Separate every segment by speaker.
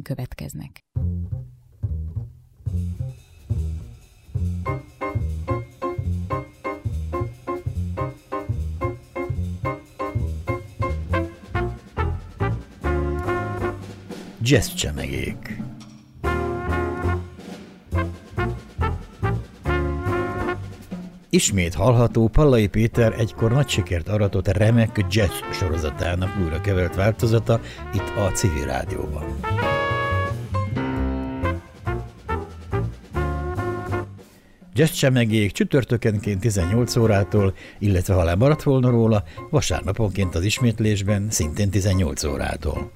Speaker 1: következnek.
Speaker 2: Jazz csemegék. Ismét hallható Pallai Péter egykor nagy sikert aratott remek jazz sorozatának újra kevert változata itt a Civil Rádióban. Jazz csemegék csütörtökenként 18 órától, illetve ha lemaradt volna róla, vasárnaponként az ismétlésben szintén 18 órától.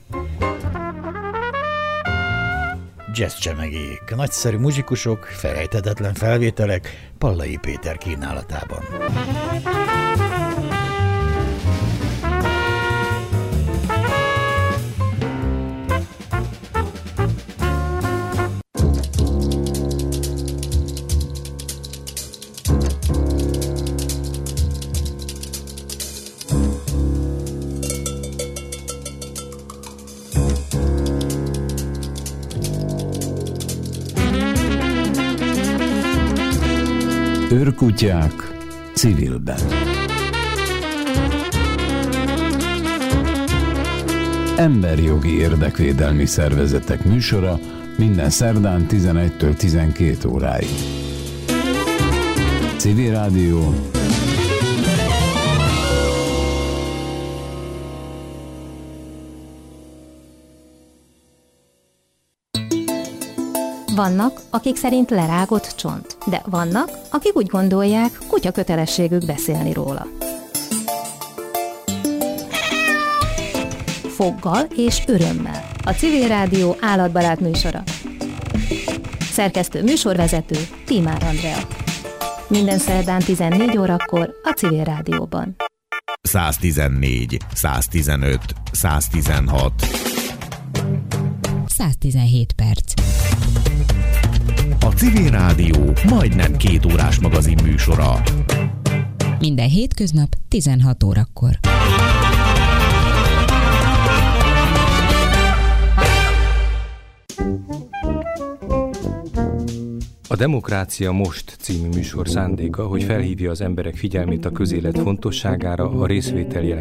Speaker 2: Jazz csemegék, nagyszerű muzsikusok, felejthetetlen felvételek Pallai Péter kínálatában.
Speaker 3: Őrkutyák civilben. Emberjogi érdekvédelmi szervezetek műsora minden szerdán 11-től 12 óráig. Civil Rádió.
Speaker 4: Vannak, akik szerint lerágott csont, de vannak, akik úgy gondolják, kutya kötelességük beszélni róla. Foggal és örömmel. A Civil Rádió állatbarát műsora. Szerkesztő műsorvezető Tímár Andrea. Minden szerdán 14 órakor a Civil Rádióban.
Speaker 5: 114, 115, 116.
Speaker 1: 117 perc.
Speaker 5: A Civil Rádió majdnem 2 órás magazin műsora.
Speaker 1: Minden hétköznap 16 órakor.
Speaker 6: A Demokrácia Most című műsor szándéka, hogy felhívja az emberek figyelmét a közélet fontosságára, a részvétel